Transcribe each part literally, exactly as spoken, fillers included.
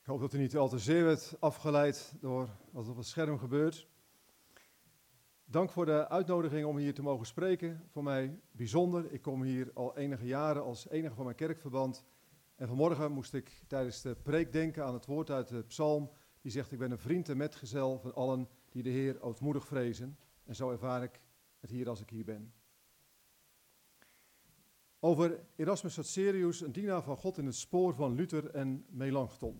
Ik hoop dat u niet al te zeer werd afgeleid door wat op het scherm gebeurt. Dank voor de uitnodiging om hier te mogen spreken. Voor mij bijzonder. Ik kom hier al enige jaren als enige van mijn kerkverband. En vanmorgen moest ik tijdens de preek denken aan het woord uit de psalm. Die zegt, ik ben een vriend en metgezel van allen die de Heer ootmoedig vrezen. En zo ervaar ik het hier als ik hier ben. Over Erasmus Satserius, een dienaar van God in het spoor van Luther en Melanchthon.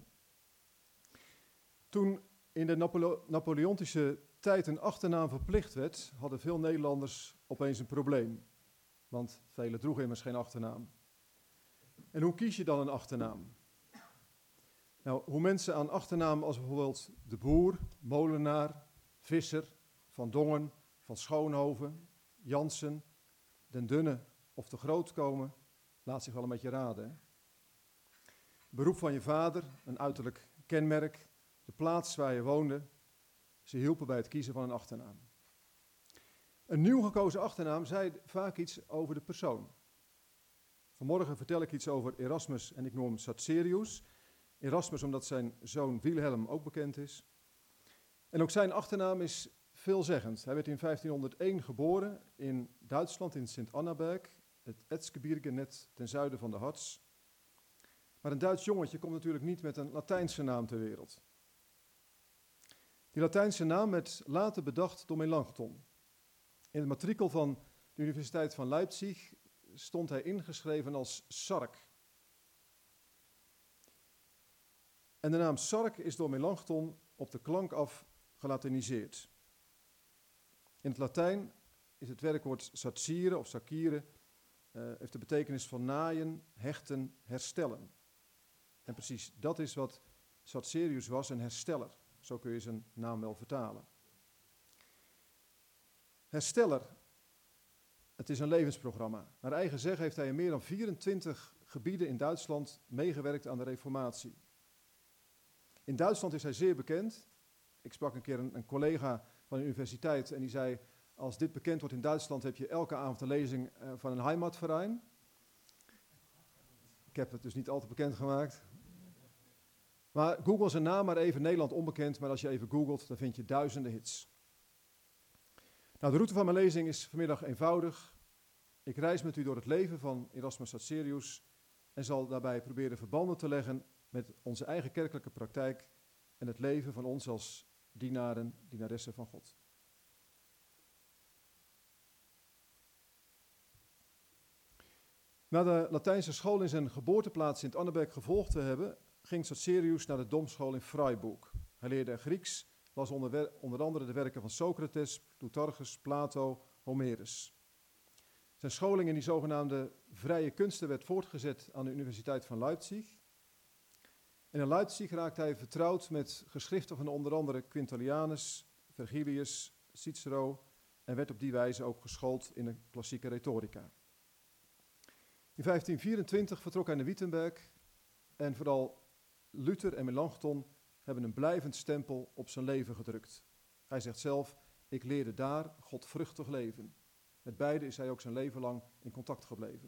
Toen in de Napole- Napoleontische tijd een achternaam verplicht werd, hadden veel Nederlanders opeens een probleem. Want velen droegen immers geen achternaam. En hoe kies je dan een achternaam? Nou, hoe mensen aan achternamen als bijvoorbeeld de Boer, Molenaar, Visser, Van Dongen, Van Schoonhoven, Jansen, Den Dunne of de Groot komen, laat zich wel een beetje raden. Hè? Beroep van je vader, een uiterlijk kenmerk, de plaats waar je woonde, ze hielpen bij het kiezen van een achternaam. Een nieuw gekozen achternaam zei vaak iets over de persoon. Vanmorgen vertel ik iets over Erasmus en ik noem hem Satserius. Erasmus omdat zijn zoon Wilhelm ook bekend is. En ook zijn achternaam is veelzeggend. Hij werd in vijftienhonderdéén geboren in Duitsland, in Sint-Annaberg, het Erzgebirge net ten zuiden van de Harz. Maar een Duits jongetje komt natuurlijk niet met een Latijnse naam ter wereld. Die Latijnse naam werd later bedacht door Melanchthon. In het matrikel van de Universiteit van Leipzig stond hij ingeschreven als Sark. En de naam Sark is door Melanchthon op de klank af gelatiniseerd. In het Latijn is het werkwoord satsire of sakire, uh, heeft de betekenis van naaien, hechten, herstellen. En precies dat is wat Satserius was, een hersteller. Zo kun je zijn naam wel vertalen. Hersteller, het is een levensprogramma. Naar eigen zeggen heeft hij in meer dan vierentwintig gebieden in Duitsland meegewerkt aan de reformatie. In Duitsland is hij zeer bekend. Ik sprak een keer een, een collega van de universiteit en die zei, als dit bekend wordt in Duitsland heb je elke avond een lezing uh, van een Heimatverein. Ik heb het dus niet al te bekend gemaakt. Maar Google zijn naam maar even, Nederland onbekend, maar als je even googelt, dan vind je duizenden hits. Nou, de route van mijn lezing is vanmiddag eenvoudig. Ik reis met u door het leven van Erasmus Satserius en zal daarbij proberen verbanden te leggen met onze eigen kerkelijke praktijk en het leven van ons als dienaren, dienaressen van God. Na de Latijnse school in zijn geboorteplaats Sint-Annaberg gevolgd te hebben, ging Satserius naar de domschool in Freiburg. Hij leerde Grieks, las onder, onder andere de werken van Socrates, Plutarchus, Plato, Homerus. Zijn scholing in die zogenaamde vrije kunsten werd voortgezet aan de Universiteit van Leipzig. En in Leipzig raakte hij vertrouwd met geschriften van onder andere Quintilianus, Vergilius, Cicero en werd op die wijze ook geschoold in de klassieke retorica. In vijftien vierentwintig vertrok hij naar Wittenberg en vooral Luther en Melanchthon hebben een blijvend stempel op zijn leven gedrukt. Hij zegt zelf, ik leerde daar godvruchtig leven. Met beide is hij ook zijn leven lang in contact gebleven.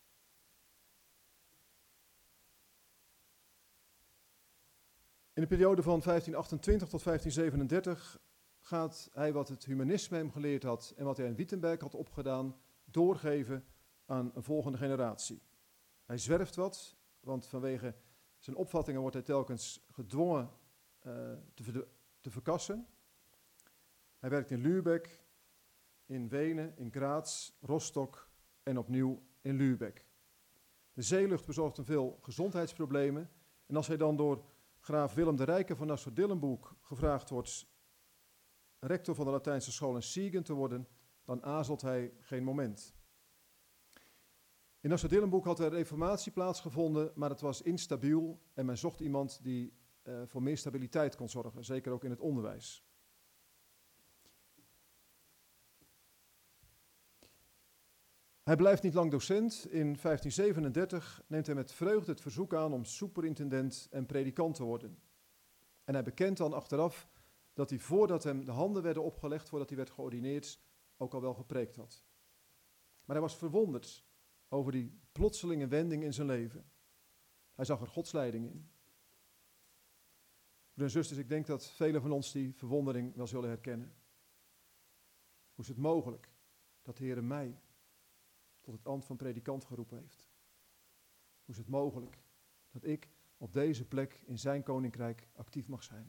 In de periode van vijftien achtentwintig tot vijftien zevenendertig gaat hij wat het humanisme hem geleerd had en wat hij in Wittenberg had opgedaan, doorgeven aan een volgende generatie. Hij zwerft wat, want vanwege zijn opvattingen wordt hij telkens gedwongen uh, te, ver- te verkassen. Hij werkt in Lübeck, in Wenen, in Graz, Rostock en opnieuw in Lübeck. De zeelucht bezorgt hem veel gezondheidsproblemen en als hij dan door graaf Willem de Rijke van Nassau-Dillenburg gevraagd wordt rector van de Latijnse school in Siegen te worden, dan aarzelt hij geen moment. In Nassau-Dillenburg had er reformatie plaatsgevonden, maar het was instabiel en men zocht iemand die uh, voor meer stabiliteit kon zorgen, zeker ook in het onderwijs. Hij blijft niet lang docent. In vijftien zevenendertig neemt hij met vreugde het verzoek aan om superintendent en predikant te worden. En hij bekent dan achteraf dat hij voordat hem de handen werden opgelegd, voordat hij werd geordineerd, ook al wel gepreekt had. Maar hij was verwonderd over die plotselinge wending in zijn leven. Hij zag er Gods leiding in. Broeders en zusters, ik denk dat velen van ons die verwondering wel zullen herkennen. Hoe is het mogelijk dat de Heer mij tot het ambt van predikant geroepen heeft? Hoe is het mogelijk dat ik op deze plek in zijn koninkrijk actief mag zijn?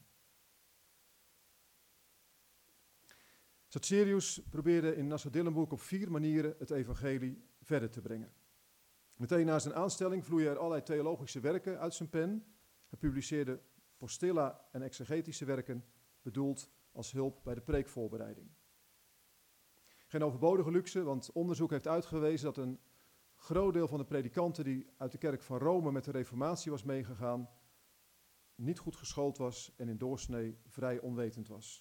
Satserius probeerde in Nassau-Dillenburg op vier manieren het evangelie verder te brengen. Meteen na zijn aanstelling vloeien er allerlei theologische werken uit zijn pen. Hij publiceerde postilla en exegetische werken, bedoeld als hulp bij de preekvoorbereiding. Geen overbodige luxe, want onderzoek heeft uitgewezen dat een groot deel van de predikanten die uit de kerk van Rome met de reformatie was meegegaan, niet goed geschoold was en in doorsnee vrij onwetend was.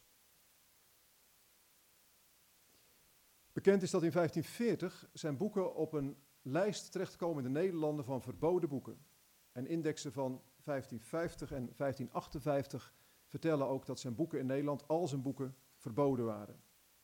Bekend is dat in vijftien veertig zijn boeken op een lijst terechtkomen in de Nederlanden van verboden boeken. En indexen van vijftien vijftig en vijftien achtenvijftig vertellen ook dat zijn boeken in Nederland, al zijn boeken, verboden waren.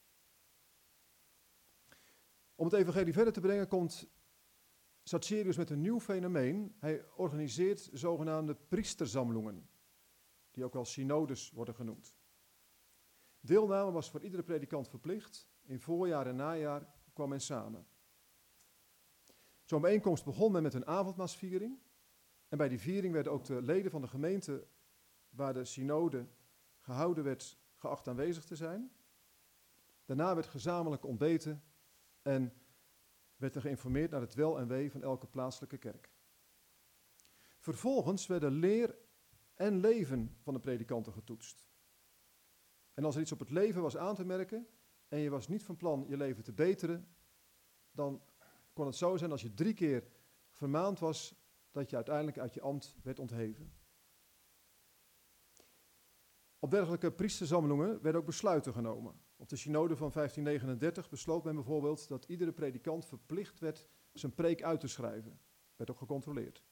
Om het evangelie verder te brengen komt Satserius met een nieuw fenomeen. Hij organiseert zogenaamde priestersamlingen, die ook wel synodes worden genoemd. Deelname was voor iedere predikant verplicht. In voorjaar en najaar kwam men samen. Zo'n bijeenkomst begon men met een avondmaalsviering. En bij die viering werden ook de leden van de gemeente waar de synode gehouden werd, geacht aanwezig te zijn. Daarna werd gezamenlijk ontbeten en werd er geïnformeerd naar het wel en wee van elke plaatselijke kerk. Vervolgens werden leer en leven van de predikanten getoetst. En als er iets op het leven was aan te merken en je was niet van plan je leven te beteren, dan kon het zo zijn als je drie keer vermaand was, dat je uiteindelijk uit je ambt werd ontheven. Op dergelijke priestersamlingen werden ook besluiten genomen. Op de synode van vijftien negenendertig besloot men bijvoorbeeld dat iedere predikant verplicht werd zijn preek uit te schrijven. Werd ook gecontroleerd.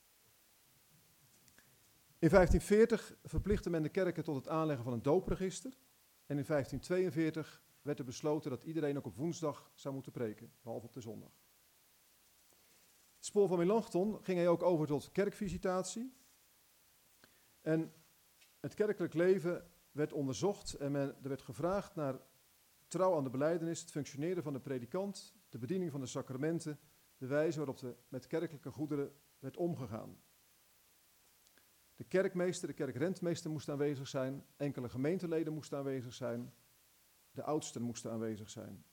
In vijftien veertig verplichtte men de kerken tot het aanleggen van een doopregister. En in vijftien tweeënveertig werd er besloten dat iedereen ook op woensdag zou moeten preken, behalve op de zondag. Het spoor van Melanchthon ging hij ook over tot kerkvisitatie. En het kerkelijk leven werd onderzocht en men, er werd gevraagd naar trouw aan de belijdenis, het functioneren van de predikant, de bediening van de sacramenten, de wijze waarop de, met kerkelijke goederen werd omgegaan. De kerkmeester, de kerkrentmeester moest aanwezig zijn, enkele gemeenteleden moesten aanwezig zijn, de oudsten moesten aanwezig zijn.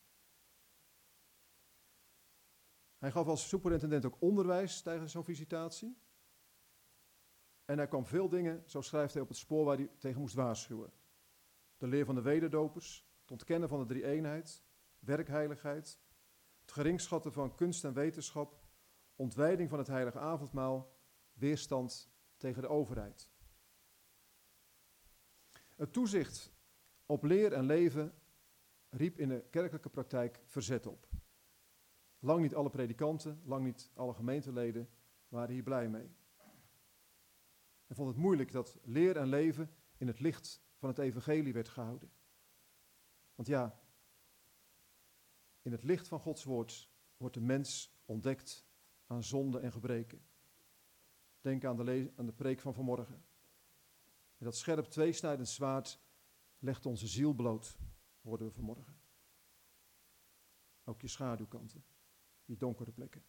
Hij gaf als superintendent ook onderwijs tijdens zo'n visitatie. En hij kwam veel dingen, zo schrijft hij, op het spoor waar hij tegen moest waarschuwen. De leer van de wederdopers, het ontkennen van de drie-eenheid, werkheiligheid, het geringschatten van kunst en wetenschap, ontwijding van het heilige avondmaal, weerstand tegen de overheid. Het toezicht op leer en leven riep in de kerkelijke praktijk verzet op. Lang niet alle predikanten, lang niet alle gemeenteleden waren hier blij mee. En vond het moeilijk dat leer en leven in het licht van het evangelie werd gehouden. Want ja, in het licht van Gods woord wordt de mens ontdekt aan zonde en gebreken. Denk aan de, le- aan de preek van vanmorgen. En dat scherp tweesnijdend zwaard legt onze ziel bloot, hoorden we vanmorgen. Ook je schaduwkanten, je donkere plekken.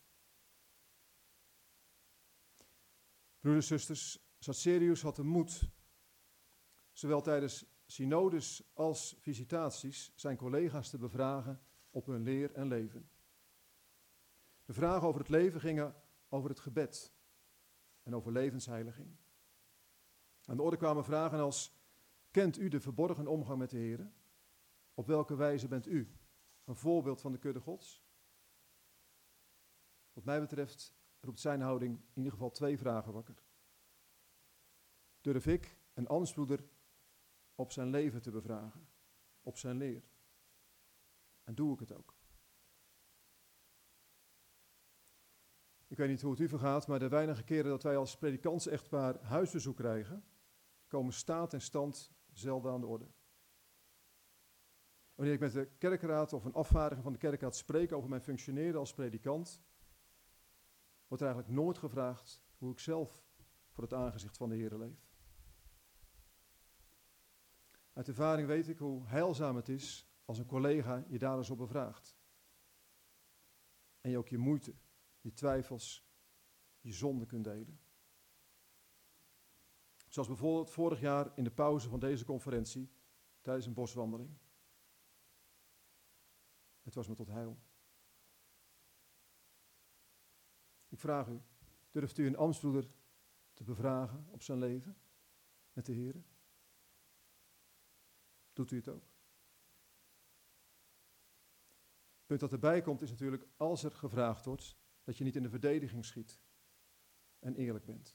Broeders en zusters, Satserius had de moed, zowel tijdens synodes als visitaties, zijn collega's te bevragen op hun leer en leven. De vragen over het leven gingen over het gebed en over levensheiliging. Aan de orde kwamen vragen als: kent u de verborgen omgang met de Heere? Op welke wijze bent u een voorbeeld van de kudde Gods? Wat mij betreft roept zijn houding in ieder geval twee vragen wakker. Durf ik een ambtsbroeder op zijn leven te bevragen, op zijn leer? En doe ik het ook? Ik weet niet hoe het u vergaat, maar de weinige keren dat wij als predikants-echtpaar huisbezoek krijgen, komen staat en stand zelden aan de orde. Wanneer ik met de kerkraad of een afvaardiging van de kerkraad spreek over mijn functioneren als predikant, wordt er eigenlijk nooit gevraagd hoe ik zelf voor het aangezicht van de Heere leef. Uit ervaring weet ik hoe heilzaam het is als een collega je daar eens op bevraagt. En je ook je moeite, je twijfels, je zonde kunt delen. Zoals bijvoorbeeld vorig jaar in de pauze van deze conferentie tijdens een boswandeling. Het was me tot heil. Ik vraag u, durft u een ambtsbroeder te bevragen op zijn leven met de Heer? Doet u het ook? Het punt dat erbij komt is natuurlijk, als er gevraagd wordt, dat je niet in de verdediging schiet en eerlijk bent.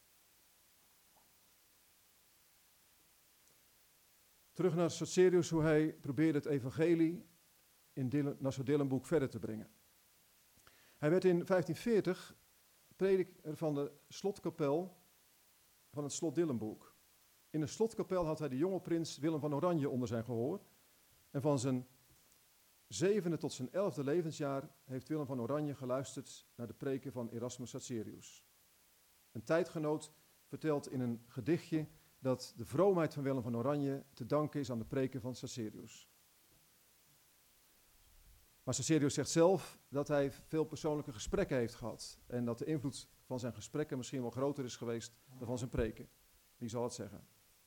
Terug naar Sotserius, hoe hij probeerde het evangelie in Dil- Nassau-Dillenburg verder te brengen. Hij werd in vijftien veertig prediker van de slotkapel van het slot Dillenburg. In de slotkapel had hij de jonge prins Willem van Oranje onder zijn gehoor. En van zijn zevende tot zijn elfde levensjaar heeft Willem van Oranje geluisterd naar de preken van Erasmus Sacherius. Een tijdgenoot vertelt in een gedichtje dat de vroomheid van Willem van Oranje te danken is aan de preken van Sacherius. Maar Sacherius zegt zelf dat hij veel persoonlijke gesprekken heeft gehad en dat de invloed van zijn gesprekken misschien wel groter is geweest dan van zijn preken. Wie zal het zeggen?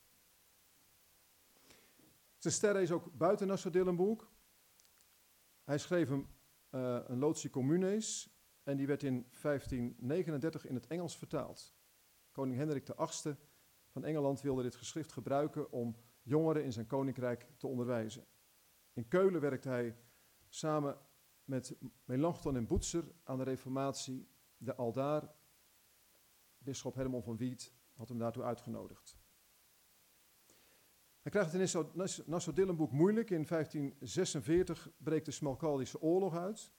Zijn ster is ook buiten Nassau-Dillenburg. Hij schreef een, uh, een Loci Communes en die werd in vijftien negenendertig in het Engels vertaald. Koning Hendrik de achtste van Engeland wilde dit geschrift gebruiken om jongeren in zijn koninkrijk te onderwijzen. In Keulen werkte hij samen met Melanchthon en Boetser aan de reformatie. De aldaar, bisschop Herman van Wied, had hem daartoe uitgenodigd. Hij krijgt het in Nassau-Dillenburg moeilijk. In vijftien zesenveertig breekt de Smalcaldische oorlog uit.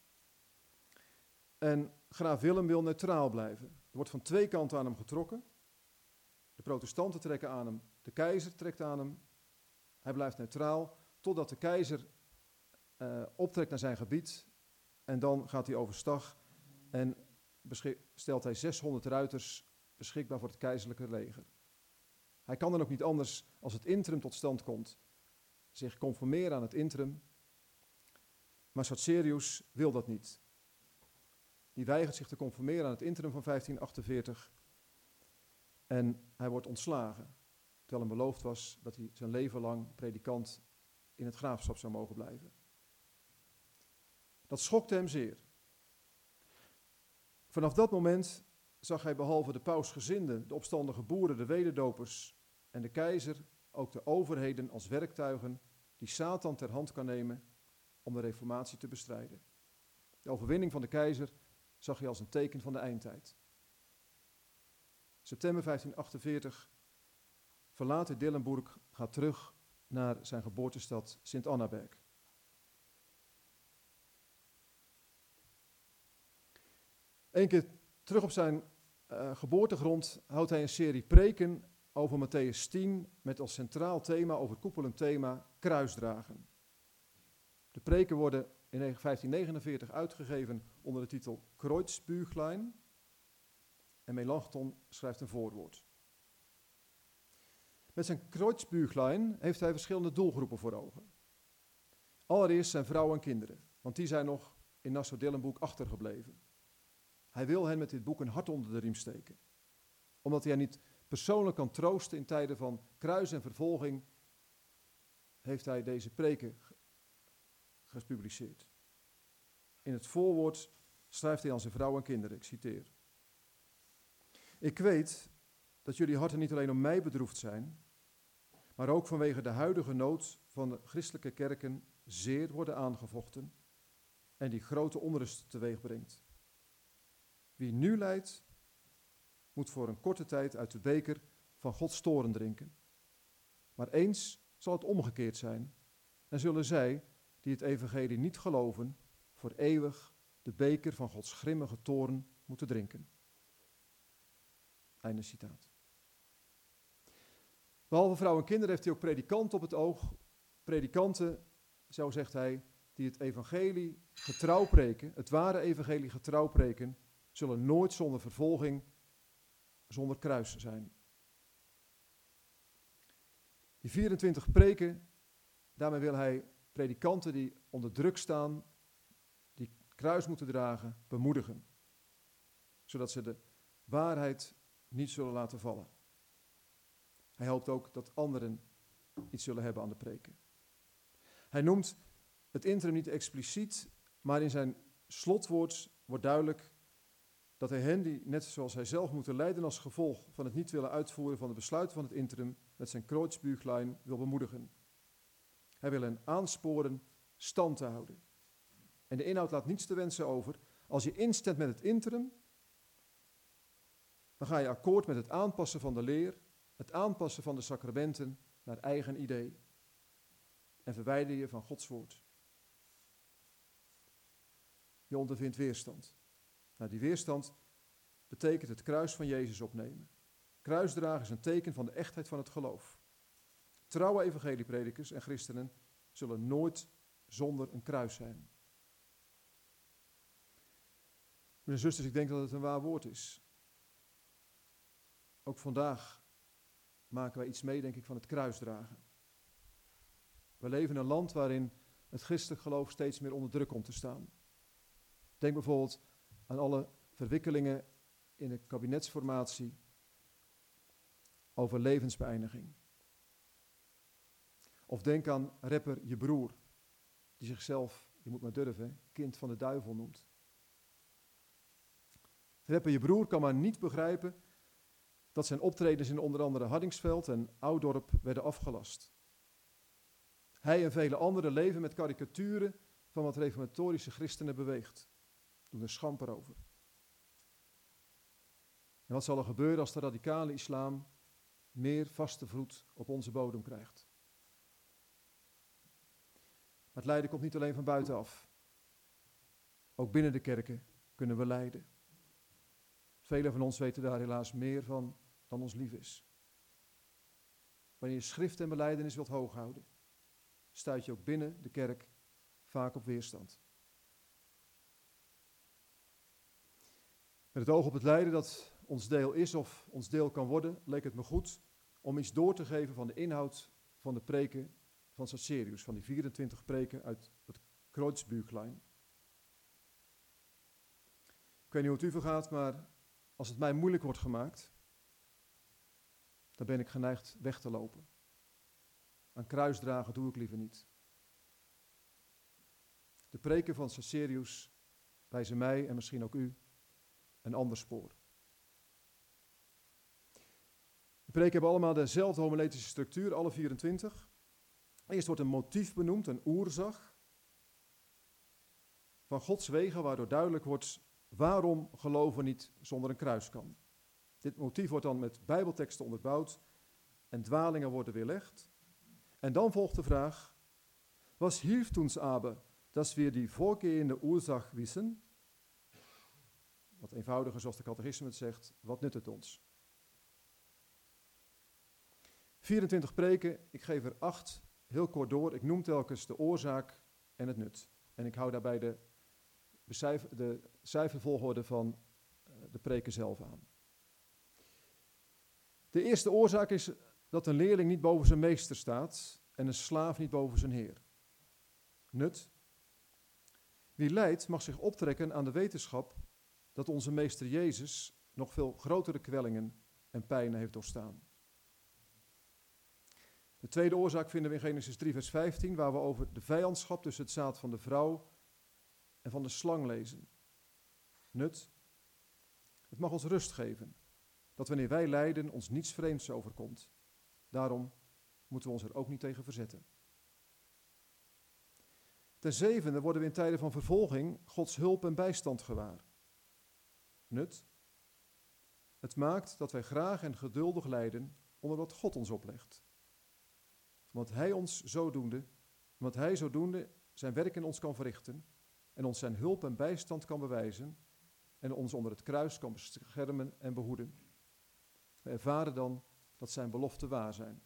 En graaf Willem wil neutraal blijven. Er wordt van twee kanten aan hem getrokken. De protestanten trekken aan hem, de keizer trekt aan hem. Hij blijft neutraal, totdat de keizer uh, optrekt naar zijn gebied. En dan gaat hij overstag en beschik- stelt hij zeshonderd ruiters beschikbaar voor het keizerlijke leger. Hij kan dan ook niet anders als het interim tot stand komt, zich conformeren aan het interim. Maar Sacherius wil dat niet. Die weigert zich te conformeren aan het interim van vijftien achtenveertig. En hij wordt ontslagen, terwijl hem beloofd was dat hij zijn leven lang predikant in het graafschap zou mogen blijven. Dat schokte hem zeer. Vanaf dat moment zag hij behalve de pausgezinden, de opstandige boeren, de wederdopers en de keizer ook de overheden als werktuigen die Satan ter hand kan nemen om de reformatie te bestrijden. De overwinning van de keizer zag hij als een teken van de eindtijd. September vijftien achtenveertig verlaat hij Dillenburg, gaat terug naar zijn geboortestad Sint-Annaberg. Eén keer terug op zijn uh, geboortegrond houdt hij een serie preken over Mattheüs tien met als centraal thema, overkoepelend thema, kruisdragen. De preken worden in vijftien negenenveertig uitgegeven onder de titel Kreuzbüchlein en Melanchthon schrijft een voorwoord. Met zijn Kreuzbüchlein heeft hij verschillende doelgroepen voor ogen. Allereerst zijn vrouwen en kinderen, want die zijn nog in Nassau-Dillenburg achtergebleven. Hij wil hen met dit boek een hart onder de riem steken. Omdat hij hen niet persoonlijk kan troosten in tijden van kruis en vervolging, heeft hij deze preken gepubliceerd. In het voorwoord schrijft hij aan zijn vrouw en kinderen, ik citeer. Ik weet dat jullie harten niet alleen om mij bedroefd zijn, maar ook vanwege de huidige nood van de christelijke kerken zeer worden aangevochten en die grote onrust teweeg brengt. Wie nu lijdt, moet voor een korte tijd uit de beker van Gods toorn drinken. Maar eens zal het omgekeerd zijn en zullen zij, die het evangelie niet geloven, voor eeuwig de beker van Gods grimmige toorn moeten drinken. Einde citaat. Behalve vrouwen en kinderen heeft hij ook predikanten op het oog. Predikanten, zo zegt hij, die het evangelie getrouw preken, het ware evangelie getrouw preken, zullen nooit zonder vervolging, zonder kruis zijn. Die vierentwintig preken, daarmee wil hij predikanten die onder druk staan, die kruis moeten dragen, bemoedigen. Zodat ze de waarheid niet zullen laten vallen. Hij hoopt ook dat anderen iets zullen hebben aan de preken. Hij noemt het interim niet expliciet, maar in zijn slotwoord wordt duidelijk dat hij hen die, net zoals hij zelf, moeten lijden als gevolg van het niet willen uitvoeren van de besluiten van het interim, met zijn Kreuzbüchlein wil bemoedigen. Hij wil hen aansporen stand te houden. En de inhoud laat niets te wensen over. Als je instemt met het interim, dan ga je akkoord met het aanpassen van de leer, het aanpassen van de sacramenten naar eigen idee. En verwijder je van Gods woord. Je ondervindt weerstand. Nou, die weerstand betekent het kruis van Jezus opnemen. Kruisdragen is een teken van de echtheid van het geloof. Trouwe evangeliepredikers en christenen zullen nooit zonder een kruis zijn. Mijn zusters, ik denk dat het een waar woord is. Ook vandaag maken wij iets mee, denk ik, van het kruisdragen. We leven in een land waarin het christelijk geloof steeds meer onder druk komt te staan. Denk bijvoorbeeld aan alle verwikkelingen in de kabinetsformatie over levensbeëindiging. Of denk aan rapper Je Broer, die zichzelf, je moet maar durven, kind van de duivel noemt. Rapper Je Broer kan maar niet begrijpen dat zijn optredens in onder andere Hardingsveld en Oudorp werden afgelast. Hij en vele anderen leven met karikaturen van wat reformatorische christenen beweegt. Doen er schamper over. En wat zal er gebeuren als de radicale islam meer vaste voet op onze bodem krijgt? Maar het lijden komt niet alleen van buitenaf. Ook binnen de kerken kunnen we lijden. Velen van ons weten daar helaas meer van dan ons lief is. Wanneer je schrift en belijdenis wilt hooghouden, stuit je ook binnen de kerk vaak op weerstand. Met het oog op het lijden dat ons deel is of ons deel kan worden, leek het me goed om iets door te geven van de inhoud van de preken van Caecilius, van die vierentwintig preken uit het Kreuzbüchlein. Ik weet niet hoe het u vergaat, maar als het mij moeilijk wordt gemaakt, dan ben ik geneigd weg te lopen. Aan kruisdragen doe ik liever niet. De preken van Caecilius wijzen mij en misschien ook u een ander spoor. De preken hebben allemaal dezelfde homiletische structuur, alle vierentwintig. Eerst wordt een motief benoemd, een oerzag van Gods wegen, waardoor duidelijk wordt waarom geloven niet zonder een kruis kan. Dit motief wordt dan met bijbelteksten onderbouwd en dwalingen worden weerlegd. En dan volgt de vraag, was hilft uns aber, dass wir die vorgehende Ursach wissen? Wat eenvoudiger, zoals de catechisme het zegt, wat nut het ons? vierentwintig preken, ik geef er acht, heel kort door. Ik noem telkens de oorzaak en het nut. En ik hou daarbij de, becijfer, de cijfervolgorde van de preken zelf aan. De eerste oorzaak is dat een leerling niet boven zijn meester staat en een slaaf niet boven zijn heer. Nut. Wie lijdt mag zich optrekken aan de wetenschap dat onze meester Jezus nog veel grotere kwellingen en pijnen heeft doorstaan. De tweede oorzaak vinden we in Genesis drie vers vijftien, waar we over de vijandschap tussen het zaad van de vrouw en van de slang lezen. Nut. Het mag ons rust geven, dat wanneer wij lijden ons niets vreemds overkomt. Daarom moeten we ons er ook niet tegen verzetten. Ten zevende worden we in tijden van vervolging Gods hulp en bijstand gewaar. Nut. Het maakt dat wij graag en geduldig lijden onder wat God ons oplegt. Want hij ons zodoende, omdat hij zodoende zijn werk in ons kan verrichten en ons zijn hulp en bijstand kan bewijzen en ons onder het kruis kan beschermen en behoeden. We ervaren dan dat zijn beloften waar zijn.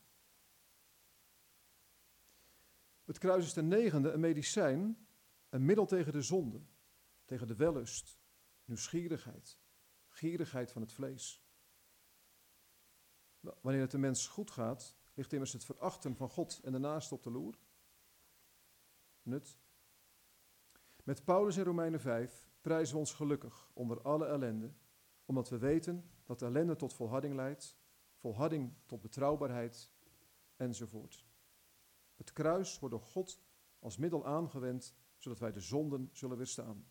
Het kruis is ten negende een medicijn, een middel tegen de zonde, tegen de wellust, nieuwsgierigheid, gierigheid van het vlees. Wanneer het de mens goed gaat, ligt immers het verachten van God en de naaste op de loer. Nut. Met Paulus in Romeinen vijf prijzen we ons gelukkig onder alle ellende, omdat we weten dat ellende tot volharding leidt, volharding tot betrouwbaarheid, enzovoort. Het kruis wordt door God als middel aangewend, zodat wij de zonden zullen weerstaan.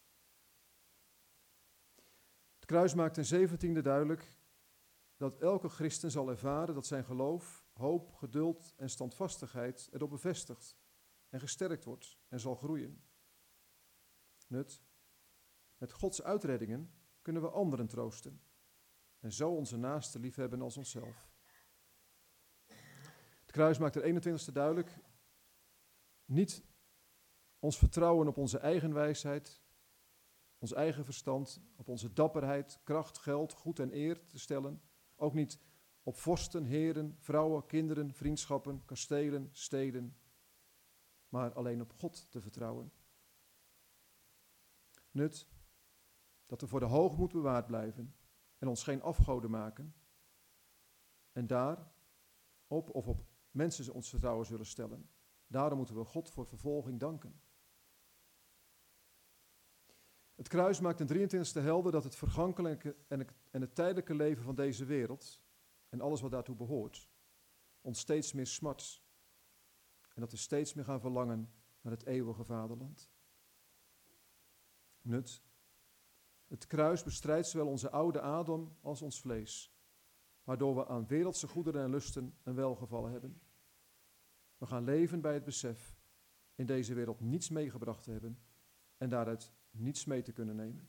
Het kruis maakt ten zeventiende duidelijk dat elke christen zal ervaren dat zijn geloof, hoop, geduld en standvastigheid erop bevestigd en gesterkt wordt en zal groeien. Nut. Met Gods uitreddingen kunnen we anderen troosten en zo onze naaste liefhebben als onszelf. Het kruis maakt er eenentwintigste duidelijk niet ons vertrouwen op onze eigen wijsheid, ons eigen verstand, op onze dapperheid, kracht, geld, goed en eer te stellen. Ook niet op vorsten, heren, vrouwen, kinderen, vriendschappen, kastelen, steden, maar alleen op God te vertrouwen. Nut, dat we voor de hoogmoed bewaard blijven en ons geen afgoden maken. En daar op of op mensen ons vertrouwen zullen stellen. Daarom moeten we God voor vervolging danken. Het kruis maakt ten drieëntwintigste helder dat het vergankelijke en het, en het tijdelijke leven van deze wereld en alles wat daartoe behoort, ons steeds meer smart. En dat we steeds meer gaan verlangen naar het eeuwige vaderland. Nut. Het kruis bestrijdt zowel onze oude Adam als ons vlees, waardoor we aan wereldse goederen en lusten een welgevallen hebben. We gaan leven bij het besef in deze wereld niets meegebracht te hebben en daaruit niets mee te kunnen nemen.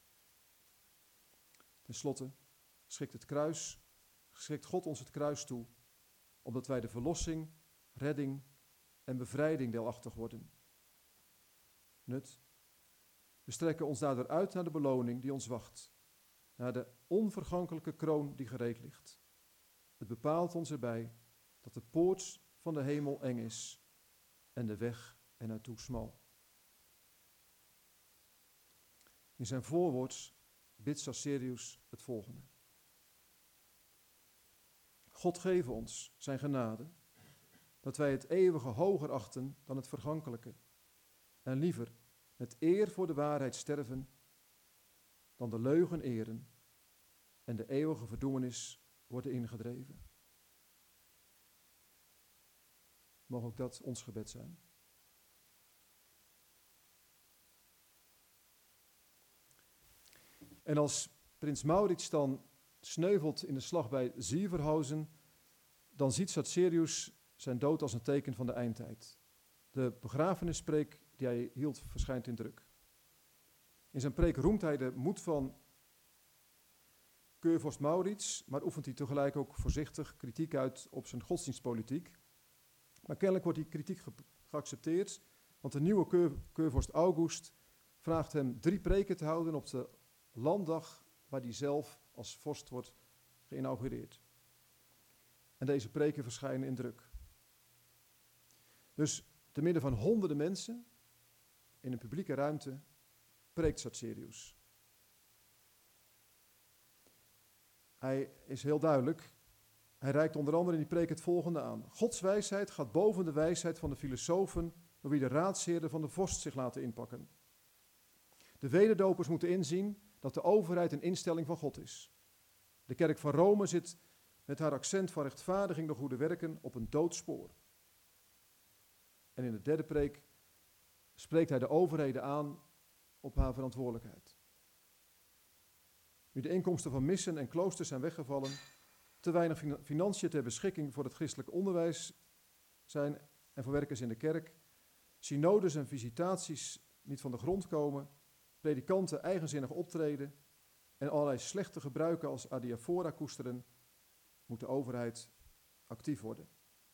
Ten slotte schikt het kruis, schikt God ons het kruis toe, omdat wij de verlossing, redding en bevrijding deelachtig worden. Nut. We strekken ons daardoor uit naar de beloning die ons wacht, naar de onvergankelijke kroon die gereed ligt. Het bepaalt ons erbij dat de poort van de hemel eng is en de weg er naartoe smal. In zijn voorwoord bidt Caecilius het volgende. God geef ons zijn genade, dat wij het eeuwige hoger achten dan het vergankelijke, en liever met eer voor de waarheid sterven, dan de leugen eren en de eeuwige verdoemenis worden ingedreven. Mogen ook dat ons gebed zijn. En als prins Maurits dan sneuvelt in de slag bij Sieverhausen, dan ziet Caecilius zijn dood als een teken van de eindtijd. De begrafenispreek die hij hield verschijnt in druk. In zijn preek roemt hij de moed van keurvorst Maurits, maar oefent hij tegelijk ook voorzichtig kritiek uit op zijn godsdienstpolitiek. Maar kennelijk wordt die kritiek ge- geaccepteerd, want de nieuwe keur, keurvorst August vraagt hem drie preken te houden op de landdag waar hij zelf als vorst wordt geïnaugureerd. En deze preken verschijnen in druk. Dus te midden van honderden mensen in een publieke ruimte preekt Caecilius. Hij is heel duidelijk. Hij reikt onder andere in die preek het volgende aan. Gods wijsheid gaat boven de wijsheid van de filosofen, door wie de raadsheren van de vorst zich laten inpakken. De wederdopers moeten inzien dat de overheid een instelling van God is. De kerk van Rome zit met haar accent van rechtvaardiging door goede werken op een doodspoor. En in de derde preek spreekt hij de overheden aan op haar verantwoordelijkheid. Nu de inkomsten van missen en kloosters zijn weggevallen, te weinig financiën ter beschikking voor het christelijk onderwijs zijn en voor werkers in de kerk, synodes en visitaties niet van de grond komen, predikanten eigenzinnig optreden en allerlei slechte gebruiken als adiaphora koesteren, moet de overheid actief worden.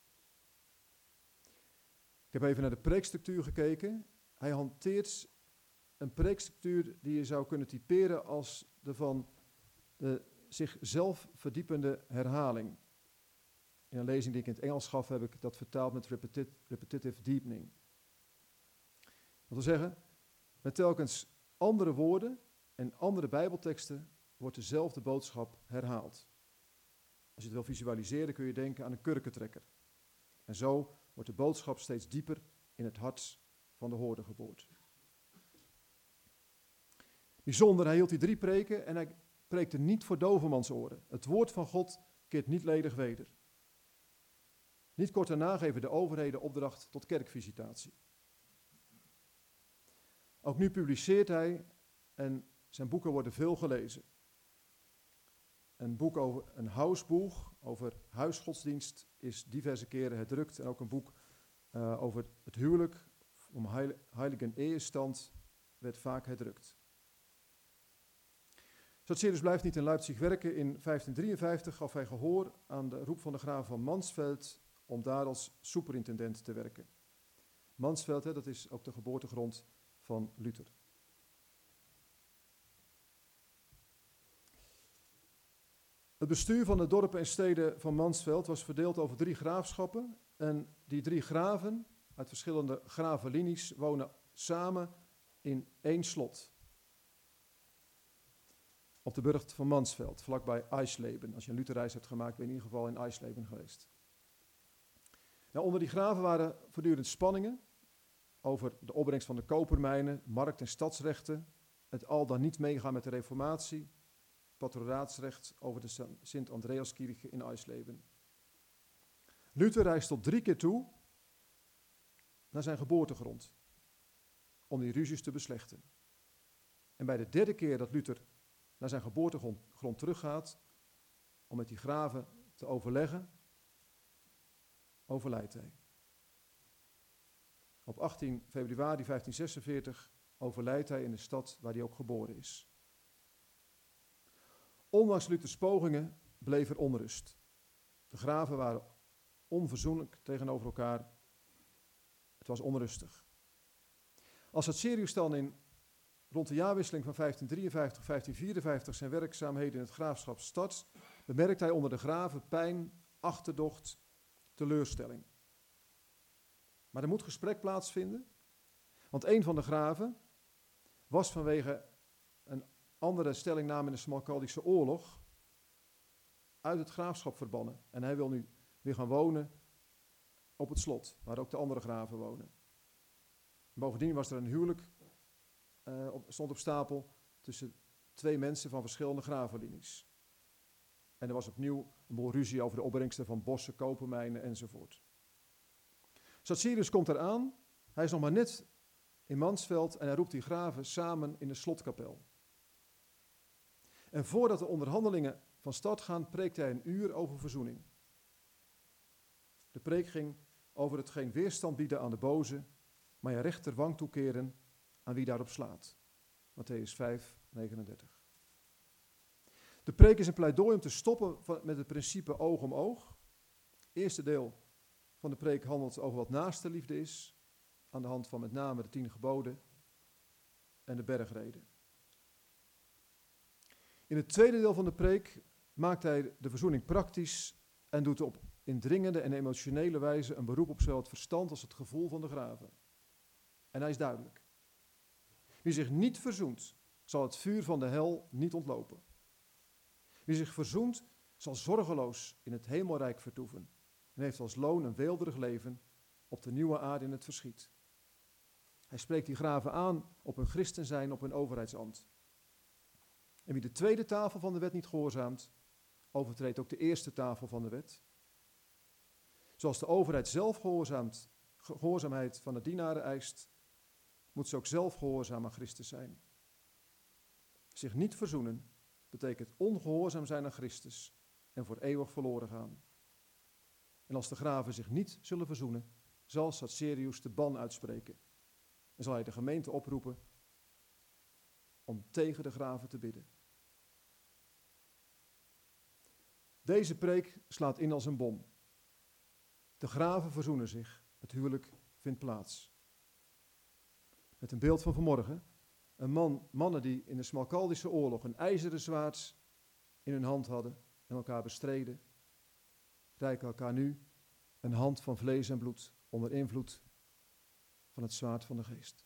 Ik heb even naar de preekstructuur gekeken. Hij hanteert een preekstructuur die je zou kunnen typeren als de van de zichzelf verdiepende herhaling. In een lezing die ik in het Engels gaf, heb ik dat vertaald met repetit- repetitive deepening. Dat wil zeggen, met telkens andere woorden en andere bijbelteksten wordt dezelfde boodschap herhaald. Als je het wil visualiseren kun je denken aan een kurkentrekker. En zo wordt de boodschap steeds dieper in het hart van de hoorder geboord. Bijzonder, hij hield die drie preken en hij preekte niet voor dovemansoren. Het woord van God keert niet ledig weder. Niet kort daarna geven de overheden opdracht tot kerkvisitatie. Ook nu publiceert hij en zijn boeken worden veel gelezen. Een boek over een huisboeg, over huisgodsdienst, is diverse keren herdrukt. En ook een boek uh, over het huwelijk, om heil, heilige ehestand, werd vaak herdrukt. Scaccerius blijft niet in Leipzig werken. In vijftien drieënvijftig gaf hij gehoor aan de roep van de graaf van Mansfeld om daar als superintendent te werken. Mansfeld, hè, dat is ook de geboortegrond van Luther. Het bestuur van de dorpen en steden van Mansfeld was verdeeld over drie graafschappen. En die drie graven uit verschillende gravenlinies wonen samen in één slot. Op de burcht van Mansfeld, vlakbij Eisleben. Als je een Lutherreis hebt gemaakt, ben je in ieder geval in Eisleben geweest. Nou, onder die graven waren voortdurend spanningen over de opbrengst van de kopermijnen, markt- en stadsrechten, het al dan niet meegaan met de reformatie, patronaatsrecht over de Sint-Andreaskirche in Eisleben. Luther reist tot drie keer toe naar zijn geboortegrond om die ruzies te beslechten. En bij de derde keer dat Luther naar zijn geboortegrond teruggaat om met die graven te overleggen, overlijdt hij. Op achttien februari vijftien zesenveertig overlijdt hij in de stad waar hij ook geboren is. Ondanks Luthers pogingen bleef er onrust. De graven waren onverzoenlijk tegenover elkaar. Het was onrustig. Als Scaccerius dan in rond de jaarwisseling van vijftien drieënvijftig vijftien vierenvijftig zijn werkzaamheden in het graafschap start, bemerkt hij onder de graven pijn, achterdocht, teleurstelling. Maar er moet gesprek plaatsvinden, want een van de graven was vanwege een andere stellingname in de Smalkaldische oorlog uit het graafschap verbannen. En hij wil nu weer gaan wonen op het slot, waar ook de andere graven wonen. Bovendien was er een huwelijk, uh, op, stond op stapel tussen twee mensen van verschillende gravenlinies. En er was opnieuw een boel ruzie over de opbrengsten van bossen, kopermijnen enzovoort. Scaccerius komt eraan, hij is nog maar net in Mansfeld en hij roept die graven samen in de slotkapel. En voordat de onderhandelingen van start gaan, preekt hij een uur over verzoening. De preek ging over het geen weerstand bieden aan de boze, maar je rechter wang toekeren aan wie daarop slaat. Mattheüs vijf, negenendertig. De preek is een pleidooi om te stoppen met het principe oog om oog. Het eerste deel van de preek handelt over wat naaste liefde is, aan de hand van met name de tien geboden en de bergreden. In het tweede deel van de preek maakt hij de verzoening praktisch en doet op indringende en emotionele wijze een beroep op zowel het verstand als het gevoel van de graven. En hij is duidelijk. Wie zich niet verzoent, zal het vuur van de hel niet ontlopen. Wie zich verzoent, zal zorgeloos in het hemelrijk vertoeven en heeft als loon een weelderig leven op de nieuwe aarde in het verschiet. Hij spreekt die graven aan op hun christen zijn, op hun overheidsambt. En wie de tweede tafel van de wet niet gehoorzaamt, overtreedt ook de eerste tafel van de wet. Zoals de overheid zelf gehoorzaamt, gehoorzaamheid van de dienaren eist, moet ze ook zelf gehoorzaam aan Christus zijn. Zich niet verzoenen betekent ongehoorzaam zijn aan Christus en voor eeuwig verloren gaan. En als de graven zich niet zullen verzoenen, zal Scaccerius de ban uitspreken. En zal hij de gemeente oproepen om tegen de graven te bidden. Deze preek slaat in als een bom. De graven verzoenen zich, het huwelijk vindt plaats. Met een beeld van vanmorgen, een man, mannen die in de Smalkaldische oorlog een ijzeren zwaard in hun hand hadden en elkaar bestreden, reiken elkaar nu een hand van vlees en bloed onder invloed van het zwaard van de geest.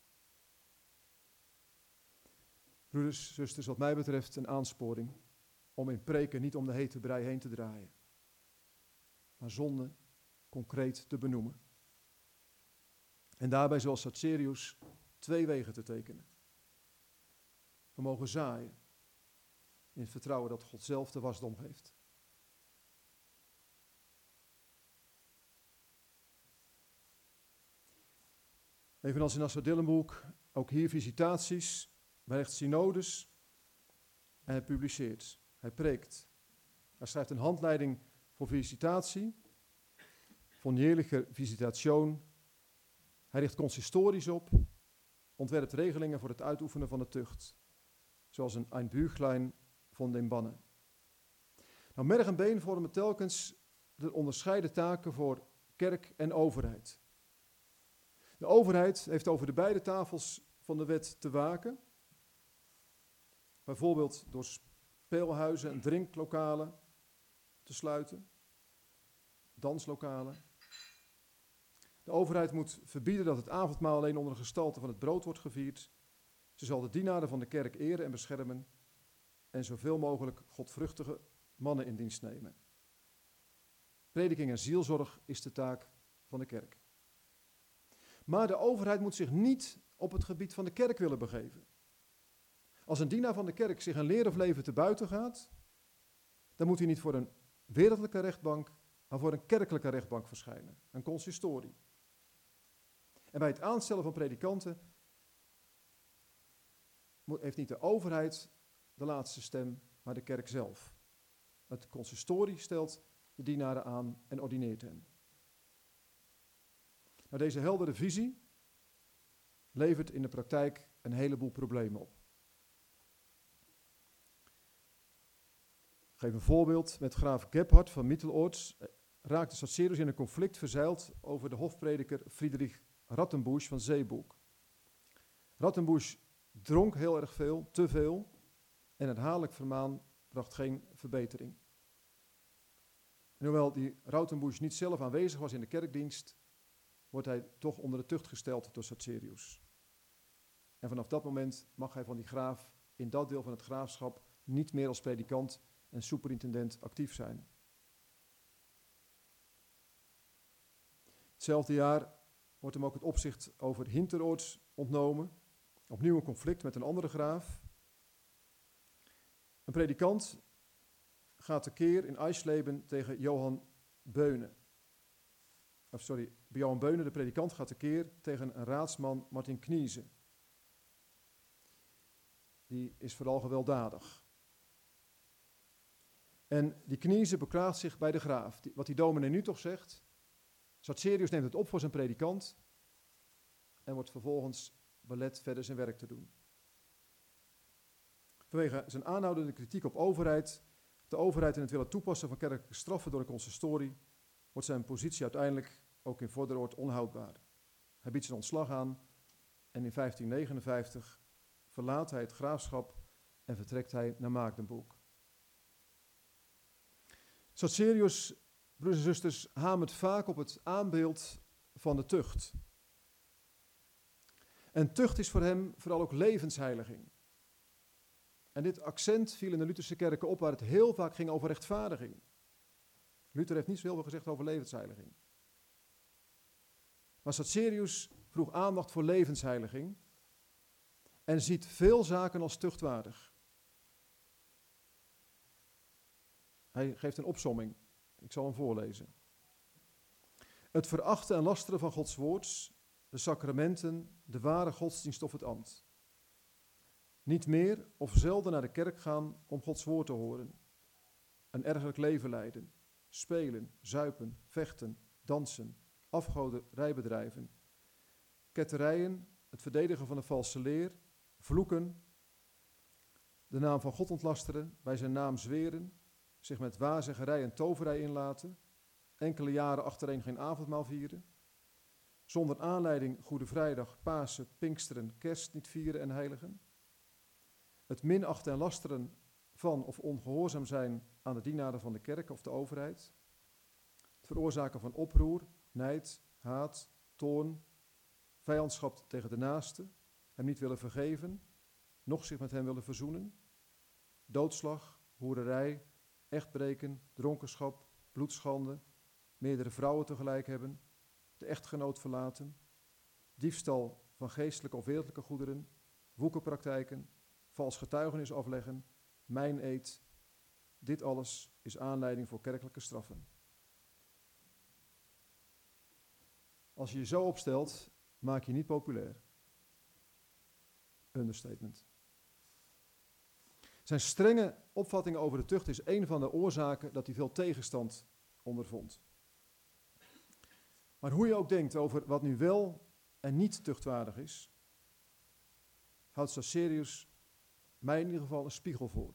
Broeders, zusters, wat mij betreft een aansporing om in preken niet om de hete brei heen te draaien, maar zonde concreet te benoemen. En daarbij, zoals Sacerius, twee wegen te tekenen. We mogen zaaien in het vertrouwen dat God zelf de wasdom geeft. Evenals in Asser-Dillenboek, ook hier visitaties. Hij hecht synodes en hij publiceert. Hij preekt. Hij schrijft een handleiding voor visitatie, von jährliche Visitation. Hij richt consistories op, ontwerpt regelingen voor het uitoefenen van de tucht, zoals een Ein Büchlein von den Bannen. Nou, merg en been vormen telkens de onderscheiden taken voor kerk en overheid. De overheid heeft over de beide tafels van de wet te waken, bijvoorbeeld door speelhuizen en drinklokalen te sluiten, danslokalen. De overheid moet verbieden dat het avondmaal alleen onder de gestalte van het brood wordt gevierd. Ze zal de dienaren van de kerk eren en beschermen en zoveel mogelijk godvruchtige mannen in dienst nemen. Prediking en zielzorg is de taak van de kerk. Maar de overheid moet zich niet op het gebied van de kerk willen begeven. Als een dienaar van de kerk zich een leer of leven te buiten gaat, dan moet hij niet voor een wereldlijke rechtbank, maar voor een kerkelijke rechtbank verschijnen, een consistorie. En bij het aanstellen van predikanten heeft niet de overheid de laatste stem, maar de kerk zelf. Het consistorie stelt de dienaren aan en ordineert hen. Nou, deze heldere visie levert in de praktijk een heleboel problemen op. Ik geef een voorbeeld. Met graaf Gebhard van Mitteloorts raakte Sacerius in een conflict verzeild over de hofprediker Friedrich Rattenbusch van Zeeburg. Rattenbusch dronk heel erg veel, te veel, en het herhaaldelijk vermaan bracht geen verbetering. En hoewel die Rattenbusch niet zelf aanwezig was in de kerkdienst, wordt hij toch onder de tucht gesteld door Sacerius. En vanaf dat moment mag hij van die graaf in dat deel van het graafschap niet meer als predikant en superintendent actief zijn. Hetzelfde jaar wordt hem ook het opzicht over Hinteroorts ontnomen. Opnieuw een conflict met een andere graaf. Een predikant gaat tekeer in Eisleben tegen Johan Beune. Of sorry, Johan Beune, de predikant, gaat tekeer tegen een raadsman, Martin Knieze. Die is vooral gewelddadig. En die Knieze beklaagt zich bij de graaf. Die, wat die dominee nu toch zegt. Sacerius neemt het op voor zijn predikant en wordt vervolgens belet verder zijn werk te doen. Vanwege zijn aanhoudende kritiek op overheid, de overheid in het willen toepassen van kerkelijke straffen door een consistorie, wordt zijn positie uiteindelijk ook in Vorderoord onhoudbaar. Hij biedt zijn ontslag aan en in vijftien negenenvijftig verlaat hij het graafschap en vertrekt hij naar Magdeburg. Sacerius, broeders en zusters, hamert vaak op het aanbeeld van de tucht. En tucht is voor hem vooral ook levensheiliging. En dit accent viel in de Lutherse kerken op waar het heel vaak ging over rechtvaardiging. Luther heeft niet zo heel veel gezegd over levensheiliging. Maar Sacerius vroeg aandacht voor levensheiliging en ziet veel zaken als tuchtwaardig. Hij geeft een opsomming. Ik zal hem voorlezen. Het verachten en lasteren van Gods woords, de sacramenten, de ware godsdienst of het ambt. Niet meer of zelden naar de kerk gaan om Gods woord te horen. Een ergerlijk leven leiden. Spelen, zuipen, vechten, dansen, afgoderijbedrijven. Ketterijen, het verdedigen van de valse leer, vloeken, de naam van God ontlasteren, bij zijn naam zweren, zich met waarzeggerij en toverij inlaten, enkele jaren achtereen geen avondmaal vieren, zonder aanleiding Goede Vrijdag, Pasen, Pinksteren, Kerst niet vieren en heiligen, het minachten en lasteren van of ongehoorzaam zijn aan de dienaren van de kerk of de overheid, het veroorzaken van oproer, nijd, haat, toorn, vijandschap tegen de naaste, hem niet willen vergeven, noch zich met hem willen verzoenen, doodslag, hoererij, echtbreken, dronkenschap, bloedschande, meerdere vrouwen tegelijk hebben, de echtgenoot verlaten, diefstal van geestelijke of wereldlijke goederen, woekerpraktijken, vals getuigenis afleggen, meineed. Dit alles is aanleiding voor kerkelijke straffen. Als je je zo opstelt, maak je niet populair. Understatement. Zijn strenge opvattingen over de tucht is een van de oorzaken dat hij veel tegenstand ondervond. Maar hoe je ook denkt over wat nu wel en niet tuchtwaardig is, houdt Caecilius mij in ieder geval een spiegel voor.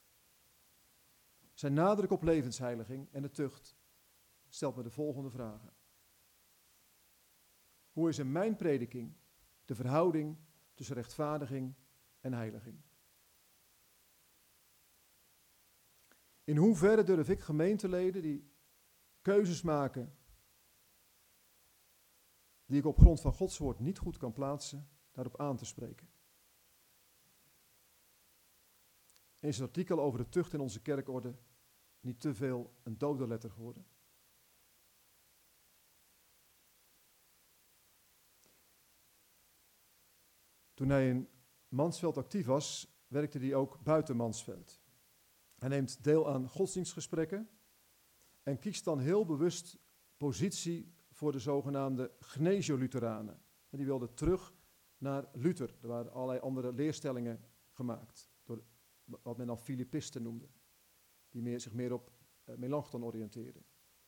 Zijn nadruk op levensheiliging en de tucht stelt me de volgende vragen. Hoe is in mijn prediking de verhouding tussen rechtvaardiging en heiliging? In hoeverre durf ik gemeenteleden die keuzes maken die ik op grond van Gods woord niet goed kan plaatsen, daarop aan te spreken? Is het artikel over de tucht in onze kerkorde niet te veel een dode letter geworden? Toen hij in Mansveld actief was, werkte hij ook buiten Mansveld. Hij neemt deel aan godsdienstgesprekken en kiest dan heel bewust positie voor de zogenaamde Gnesio-Lutheranen. En die wilden terug naar Luther. Er waren allerlei andere leerstellingen gemaakt, door wat men dan Philippisten noemde, die meer, zich meer op uh, Melanchthon oriënteerden.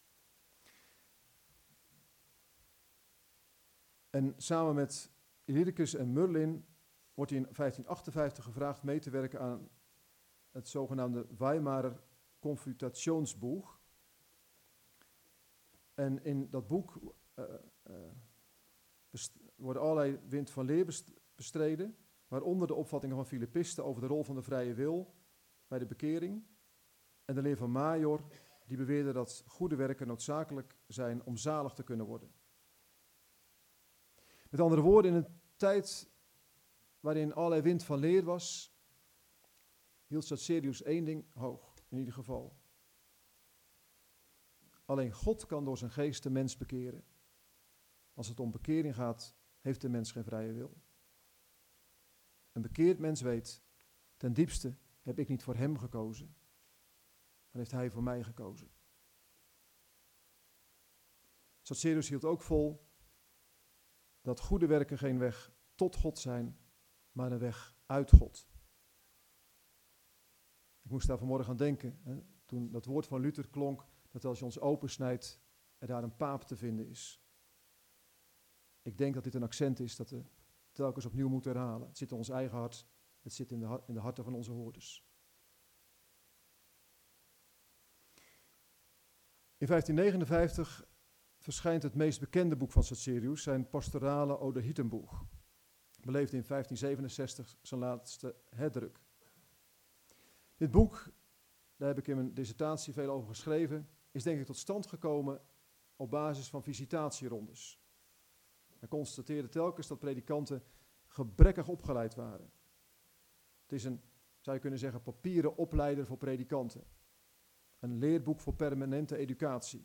En samen met Illyricus en Merlin wordt hij in vijftien achtenvijftig gevraagd mee te werken aan het zogenaamde Weimarer Confutationsbuch. En in dat boek uh, uh, best- worden allerlei wind van leer best- bestreden, waaronder de opvattingen van Philippisten over de rol van de vrije wil bij de bekering en de leer van Major, die beweerde dat goede werken noodzakelijk zijn om zalig te kunnen worden. Met andere woorden, in een tijd waarin allerlei wind van leer was, hield Caecilius één ding hoog, in ieder geval. Alleen God kan door zijn geest de mens bekeren. Als het om bekering gaat, heeft de mens geen vrije wil. Een bekeerd mens weet, ten diepste heb ik niet voor hem gekozen, maar heeft hij voor mij gekozen. Caecilius hield ook vol dat goede werken geen weg tot God zijn, maar een weg uit God. Ik moest daar vanmorgen aan denken, hè, toen dat woord van Luther klonk, dat als je ons opensnijdt, er daar een paap te vinden is. Ik denk dat dit een accent is dat we telkens opnieuw moeten herhalen. Het zit in ons eigen hart, het zit in de, hart, in de harten van onze hoorders. In vijftien negenenvijftig verschijnt het meest bekende boek van Caecilius, zijn pastorale Oderhitenbuch. Beleefde in vijftien zevenenzestig zijn laatste herdruk. Dit boek, daar heb ik in mijn dissertatie veel over geschreven, is denk ik tot stand gekomen op basis van visitatierondes. Hij constateerde telkens dat predikanten gebrekkig opgeleid waren. Het is een, zou je kunnen zeggen, papieren opleider voor predikanten. Een leerboek voor permanente educatie.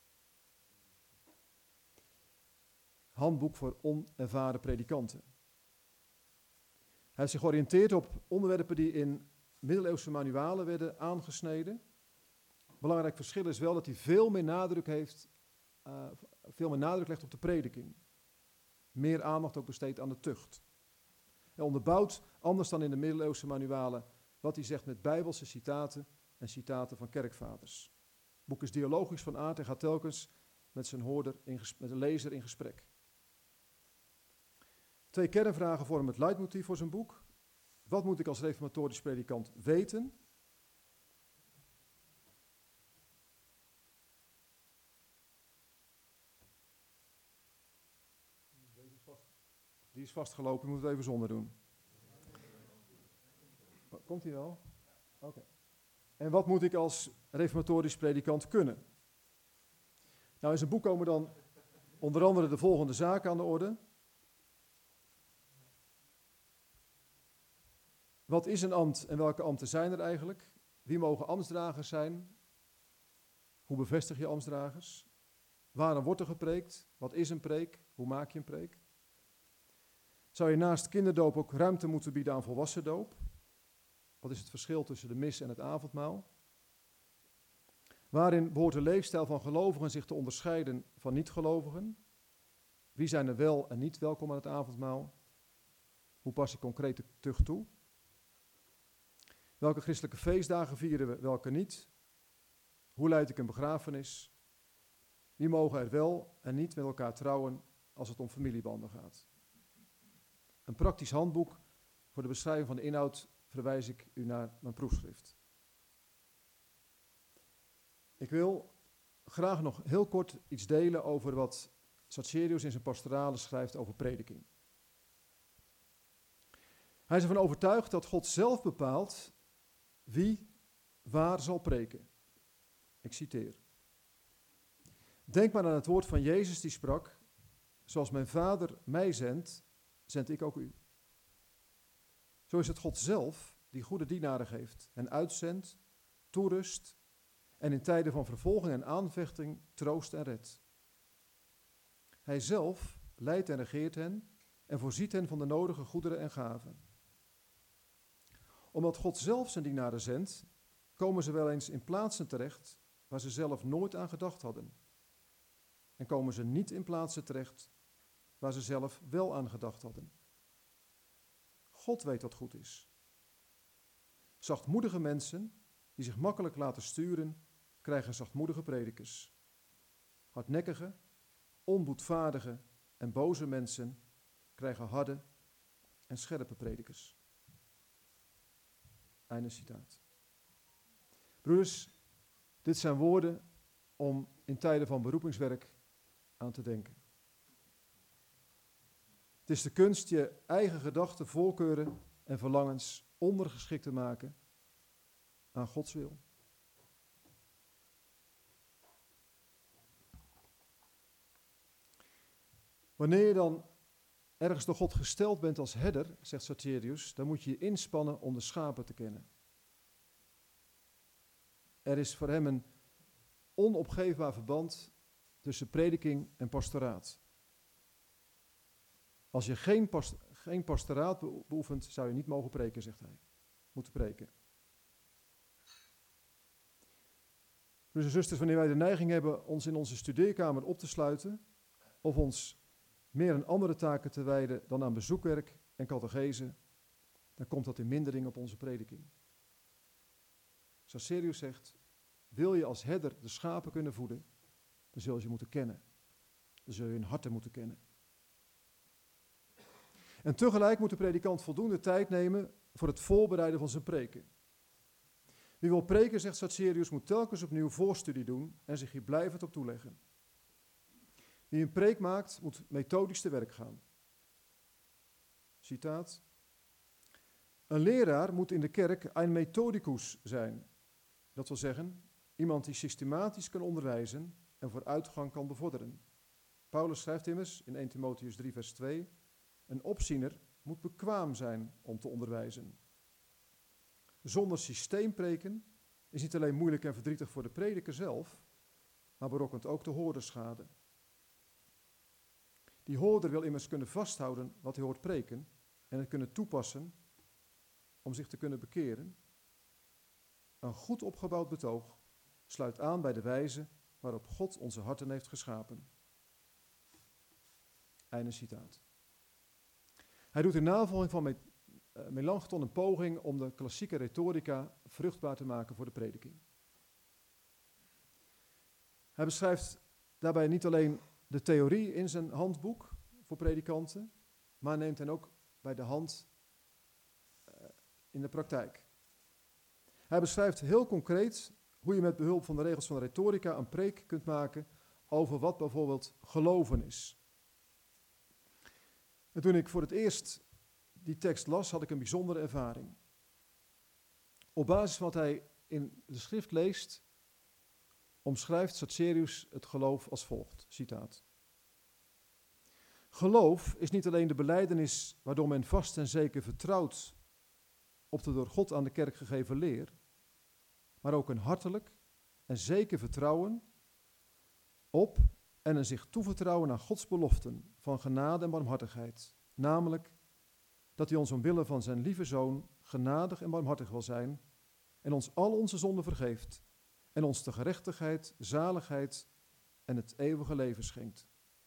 Handboek voor onervaren predikanten. Hij heeft zich georiënteerd op onderwerpen die in middeleeuwse manualen werden aangesneden. Belangrijk verschil is wel dat hij veel meer nadruk heeft, uh, veel meer nadruk legt op de prediking. Meer aandacht ook besteedt aan de tucht. Hij onderbouwt, anders dan in de middeleeuwse manualen, wat hij zegt met bijbelse citaten en citaten van kerkvaders. Het boek is dialogisch van aard en gaat telkens met zijn hoorder, in ges- met de lezer in gesprek. Twee kernvragen vormen het leidmotief voor zijn boek. Wat moet ik als reformatorisch predikant weten? Deze is vast, die is vastgelopen, ik moet het even zonder doen. Komt hij wel? Oké. Okay. En wat moet ik als reformatorisch predikant kunnen? Nou, in zijn boek komen dan onder andere de volgende zaken aan de orde. Wat is een ambt en welke ambten zijn er eigenlijk? Wie mogen ambtsdragers zijn? Hoe bevestig je ambtsdragers? Waarom wordt er gepreekt? Wat is een preek? Hoe maak je een preek? Zou je naast kinderdoop ook ruimte moeten bieden aan volwassendoop? Wat is het verschil tussen de mis en het avondmaal? Waarin behoort de leefstijl van gelovigen zich te onderscheiden van niet-gelovigen? Wie zijn er wel en niet welkom aan het avondmaal? Hoe pas ik concrete tucht toe? Welke christelijke feestdagen vieren we, welke niet? Hoe leid ik een begrafenis? Wie mogen er wel en niet met elkaar trouwen als het om familiebanden gaat? Een praktisch handboek voor de beschrijving van de inhoud verwijs ik u naar mijn proefschrift. Ik wil graag nog heel kort iets delen over wat Sacherius in zijn pastorale schrijft over prediking. Hij is ervan overtuigd dat God zelf bepaalt wie waar zal preken. Ik citeer. Denk maar aan het woord van Jezus die sprak, zoals mijn Vader mij zendt, zend ik ook u. Zo is het God zelf die goede dienaren geeft en uitzendt, toerust en in tijden van vervolging en aanvechting troost en redt. Hij zelf leidt en regeert hen en voorziet hen van de nodige goederen en gaven. Omdat God zelf zijn dienaren zendt, komen ze wel eens in plaatsen terecht waar ze zelf nooit aan gedacht hadden. En komen ze niet in plaatsen terecht waar ze zelf wel aan gedacht hadden. God weet wat goed is. Zachtmoedige mensen die zich makkelijk laten sturen, krijgen zachtmoedige predikers. Hardnekkige, onboedvaardige en boze mensen krijgen harde en scherpe predikers. Einde citaat. Broeders, dit zijn woorden om in tijden van beroepingswerk aan te denken. Het is de kunst je eigen gedachten, voorkeuren en verlangens ondergeschikt te maken aan Gods wil. Wanneer je dan ergens door God gesteld bent als herder, zegt Sacherius, dan moet je je inspannen om de schapen te kennen. Er is voor hem een onopgeefbaar verband tussen prediking en pastoraat. Als je geen, past, geen pastoraat beoefent, zou je niet mogen preken, zegt hij. Moeten preken. Dus en zusters, wanneer wij de neiging hebben ons in onze studeerkamer op te sluiten, of ons meer aan andere taken te wijden dan aan bezoekwerk en catechese, dan komt dat in mindering op onze prediking. Sacherius zegt, wil je als herder de schapen kunnen voeden, dan zul je ze moeten kennen. Dan zul je hun harten moeten kennen. En tegelijk moet de predikant voldoende tijd nemen voor het voorbereiden van zijn preken. Wie wil preken, zegt Sacherius, moet telkens opnieuw voorstudie doen en zich hier blijvend op toeleggen. Wie een preek maakt, moet methodisch te werk gaan. Citaat. Een leraar moet in de kerk een methodicus zijn. Dat wil zeggen, iemand die systematisch kan onderwijzen en vooruitgang kan bevorderen. Paulus schrijft immers in eerste Timotheüs drie vers twee, een opziener moet bekwaam zijn om te onderwijzen. Zonder systeempreken is niet alleen moeilijk en verdrietig voor de prediker zelf, maar berokkent ook de hoorder schade. Die hoorder wil immers kunnen vasthouden wat hij hoort preken en het kunnen toepassen om zich te kunnen bekeren. Een goed opgebouwd betoog sluit aan bij de wijze waarop God onze harten heeft geschapen. Einde citaat. Hij doet in navolging van Melanchthon een poging om de klassieke retorica vruchtbaar te maken voor de prediking. Hij beschrijft daarbij niet alleen de theorie in zijn handboek voor predikanten, maar neemt hen ook bij de hand in de praktijk. Hij beschrijft heel concreet hoe je met behulp van de regels van de retorica een preek kunt maken over wat bijvoorbeeld geloven is. En toen ik voor het eerst die tekst las, had ik een bijzondere ervaring. Op basis van wat hij in de schrift leest, omschrijft Sacherius het geloof als volgt, citaat. Geloof is niet alleen de belijdenis waardoor men vast en zeker vertrouwt op de door God aan de kerk gegeven leer, maar ook een hartelijk en zeker vertrouwen op en een zich toevertrouwen aan Gods beloften van genade en barmhartigheid. Namelijk dat hij ons omwille van zijn lieve Zoon genadig en barmhartig wil zijn en ons al onze zonden vergeeft en ons de gerechtigheid, zaligheid en het eeuwige leven schenkt.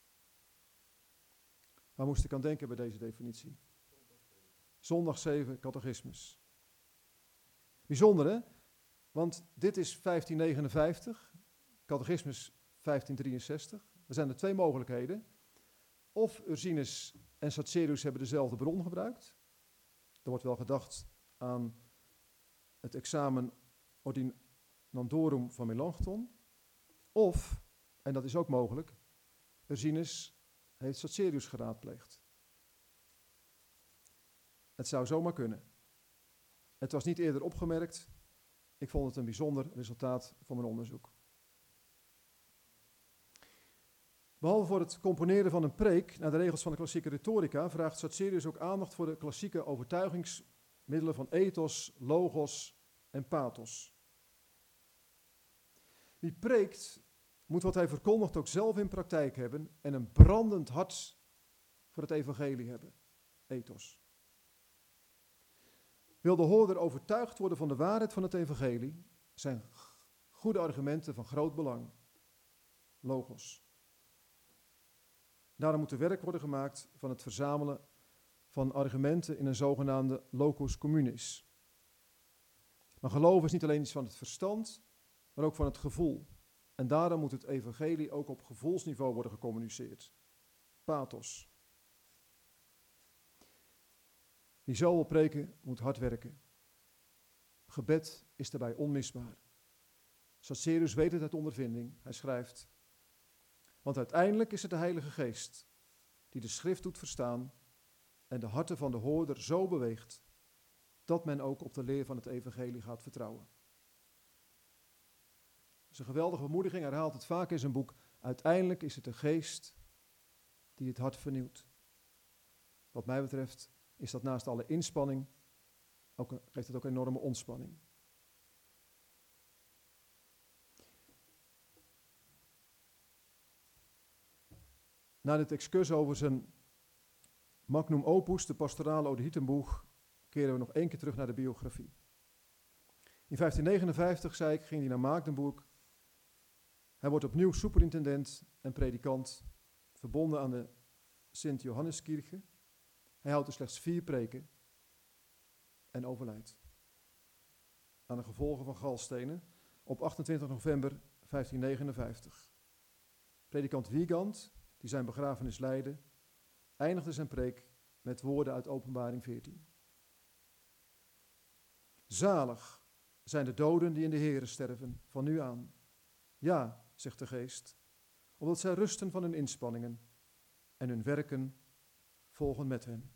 Waar moest ik aan denken bij deze definitie? Zondag zeven, catechismus. Bijzonder, hè? Want dit is vijftien negenenvijftig, catechismus vijftien drieënzestig. Er zijn er twee mogelijkheden. Of Ursinus en Scaccerius hebben dezelfde bron gebruikt. Er wordt wel gedacht aan het examen ordinandorum van Melanchthon. Of, en dat is ook mogelijk, Ursinus heeft Scaccerius geraadpleegd. Het zou zomaar kunnen. Het was niet eerder opgemerkt. Ik vond het een bijzonder resultaat van mijn onderzoek. Behalve voor het componeren van een preek naar de regels van de klassieke retorica, vraagt Scaccerius ook aandacht voor de klassieke overtuigingsmiddelen van ethos, logos en pathos. Wie preekt, moet wat hij verkondigt ook zelf in praktijk hebben en een brandend hart voor het evangelie hebben. Ethos. Wil de hoorder overtuigd worden van de waarheid van het evangelie, zijn goede argumenten van groot belang. Logos. Daarom moet er werk worden gemaakt van het verzamelen van argumenten in een zogenaamde locus communis. Maar geloven is niet alleen iets van het verstand, maar ook van het gevoel. En daarom moet het evangelie ook op gevoelsniveau worden gecommuniceerd. Pathos. Wie zo wil preken, moet hard werken. Gebed is daarbij onmisbaar. Scaccerius weet het uit ondervinding. Hij schrijft: want uiteindelijk is het de Heilige Geest die de schrift doet verstaan en de harten van de hoorder zo beweegt dat men ook op de leer van het evangelie gaat vertrouwen. Dat is een geweldige bemoediging. Hij herhaalt het vaak in zijn boek. Uiteindelijk is het de Geest die het hart vernieuwt. Wat mij betreft is dat naast alle inspanning, ook, geeft het ook enorme ontspanning. Na dit excurs over zijn magnum opus, de pastorale Odehitenbuch, keren we nog één keer terug naar de biografie. In vijftien negenenvijftig, zei ik, ging hij naar Magdeburg. Hij wordt opnieuw superintendent en predikant, verbonden aan de Sint-Johanneskirche. Hij houdt er slechts vier preken en overlijdt aan de gevolgen van galstenen op achtentwintig november vijftien negenenvijftig. Predikant Wiegand, die zijn begrafenis leidde, eindigde zijn preek met woorden uit Openbaring veertien. Zalig zijn de doden die in de Here sterven, van nu aan. Ja, zegt de Geest, omdat zij rusten van hun inspanningen en hun werken volgen met hen.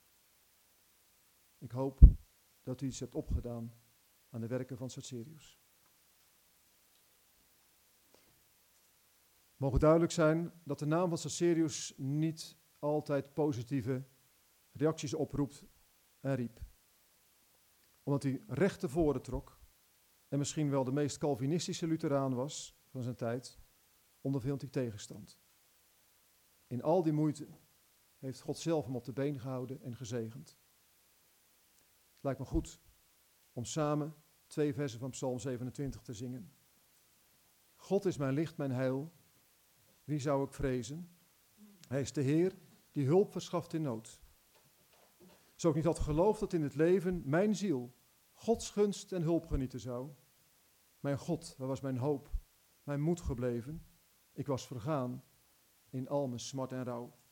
Ik hoop dat u iets hebt opgedaan aan de werken van Scaccerius. Mogen duidelijk zijn dat de naam van Scaccerius niet altijd positieve reacties oproept en riep. Omdat hij recht te voren trok en misschien wel de meest Calvinistische Lutheraan was van zijn tijd, ondervindt hij tegenstand. In al die moeite heeft God zelf hem op de been gehouden en gezegend. Het lijkt me goed om samen twee versen van Psalm zevenentwintig te zingen. God is mijn licht, mijn heil. Wie zou ik vrezen? Hij is de Heer die hulp verschaft in nood. Zo ik niet had geloofd dat in het leven mijn ziel Gods gunst en hulp genieten zou. Mijn God, waar was mijn hoop, mijn moed gebleven? Ik was vergaan in al mijn smart en rouw.